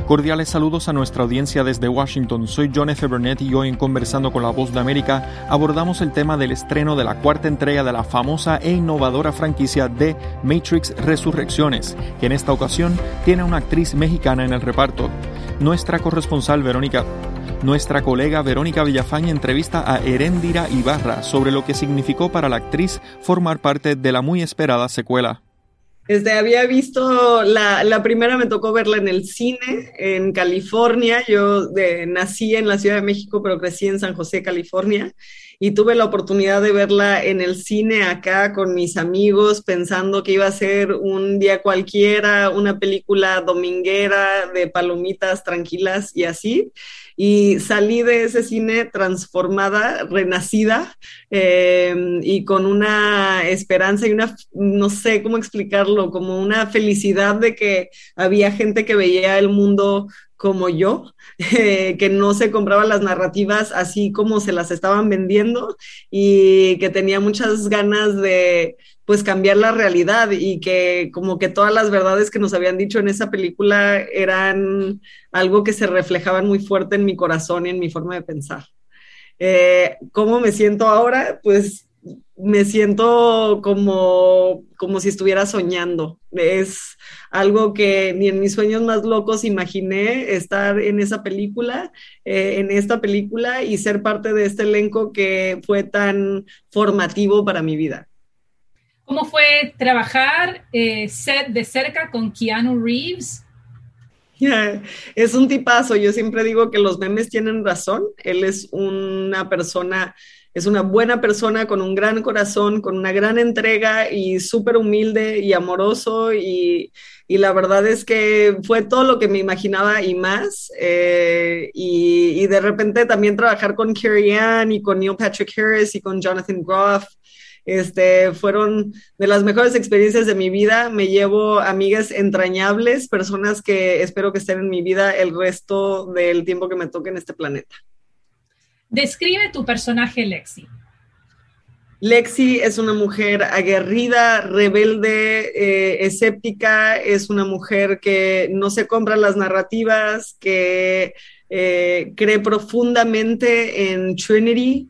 Cordiales saludos a nuestra audiencia desde Washington. Soy John F. Burnett y hoy en Conversando con la Voz de América abordamos el tema del estreno de la cuarta entrega de la famosa e innovadora franquicia de Matrix Resurrecciones, que en esta ocasión tiene a una actriz mexicana en el reparto. Nuestra colega Verónica Villafañe entrevista a Eréndira Ibarra sobre lo que significó para la actriz formar parte de la muy esperada secuela. Había visto, la primera me tocó verla en el cine, en California. Yo nací en la Ciudad de México, pero crecí en San José, California, y tuve la oportunidad de verla en el cine acá con mis amigos, pensando que iba a ser un día cualquiera, una película dominguera de palomitas tranquilas y así. Y salí de ese cine transformada, renacida, y con una esperanza y una, no sé cómo explicarlo, como una felicidad de que había gente que veía el mundo como yo, que no se compraba las narrativas así como se las estaban vendiendo y que tenía muchas ganas de pues cambiar la realidad y que como que todas las verdades que nos habían dicho en esa película eran algo que se reflejaban muy fuerte en mi corazón y en mi forma de pensar. ¿Cómo me siento ahora? Pues me siento como si estuviera soñando. Es algo que ni en mis sueños más locos imaginé estar en esa película, en esta película y ser parte de este elenco que fue tan formativo para mi vida. ¿Cómo fue trabajar de cerca con Keanu Reeves? Yeah, es un tipazo. Yo siempre digo que los memes tienen razón. Él es una buena persona con un gran corazón, con una gran entrega y súper humilde y amoroso y la verdad es que fue todo lo que me imaginaba y más. Y de repente también trabajar con Carrie Ann y con Neil Patrick Harris y con Jonathan Groff. Fueron de las mejores experiencias de mi vida. Me llevo amigas entrañables, personas que espero que estén en mi vida el resto del tiempo que me toque en este planeta. Describe tu personaje Lexi. Lexi es una mujer aguerrida, rebelde, escéptica, es una mujer que no se compra las narrativas, que cree profundamente en Trinity,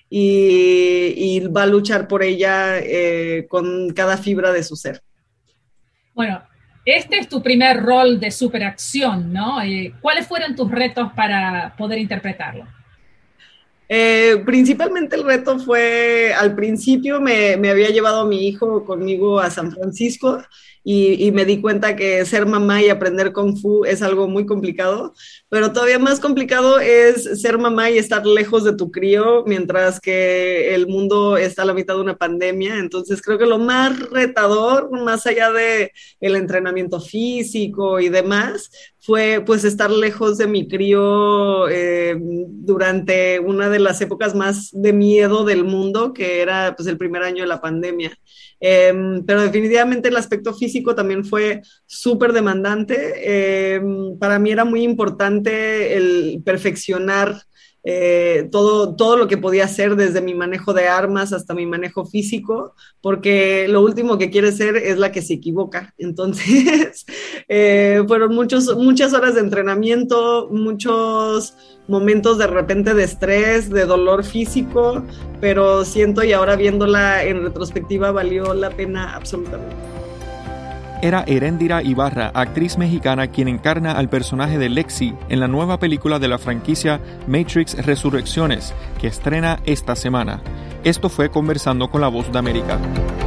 y va a luchar por ella con cada fibra de su ser. Bueno, este es tu primer rol de superacción, ¿no? ¿Cuáles fueron tus retos para poder interpretarlo? Principalmente el reto fue, al principio me había llevado a mi hijo conmigo a San Francisco y me di cuenta que ser mamá y aprender Kung Fu es algo muy complicado, pero todavía más complicado es ser mamá y estar lejos de tu crío mientras que el mundo está a la mitad de una pandemia. Entonces creo que lo más retador, más allá de el entrenamiento físico y demás, fue pues estar lejos de mi crío durante una de las épocas más de miedo del mundo, que era pues el primer año de la pandemia. Pero definitivamente el aspecto físico también fue súper demandante. Para mí era muy importante el perfeccionar todo lo que podía hacer, desde mi manejo de armas hasta mi manejo físico, porque lo último que quiere ser es la que se equivoca. Entonces fueron muchas horas de entrenamiento, muchos momentos de repente de estrés, de dolor físico, pero siento, y ahora viéndola en retrospectiva, valió la pena absolutamente. Era Eréndira Ibarra, actriz mexicana, quien encarna al personaje de Lexi en la nueva película de la franquicia Matrix Resurrecciones, que estrena esta semana. Esto fue Conversando con la Voz de América.